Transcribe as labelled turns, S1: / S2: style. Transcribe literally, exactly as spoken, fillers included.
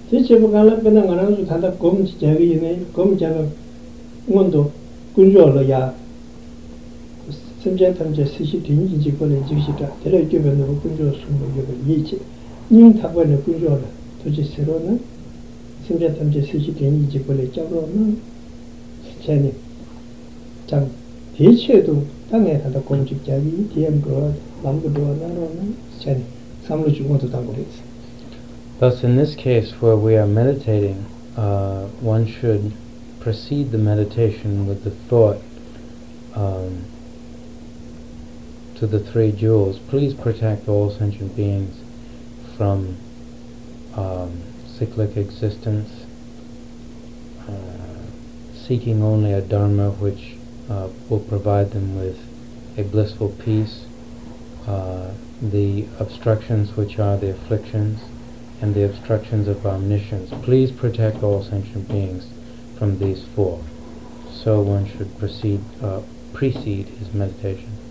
S1: 제체부 간라 빼는 거는 다다 검 저기 있네 검 저거 원도 군조로야 심지어는 시시 뒤인지 거는 지시다 대려 교면으로 군조 숨고 이지 님 타고는 군조로 도지 새로는 심지어는 시시 뒤인지 거는 저거는 제니 장 대체도 땅에 다다 공직자기 디엠 거 남부도 나로는 제니 삼로 주고도 당고랬어.
S2: Thus, in this case, where we are meditating, uh, one should precede the meditation with the thought um, to the three jewels. Please protect all sentient beings from um, cyclic existence, uh, seeking only a dharma which uh, will provide them with a blissful peace, uh, the obstructions which are the afflictions, and the obstructions of omniscience. Please protect all sentient beings from these four. So one should proceed, uh, precede his meditation.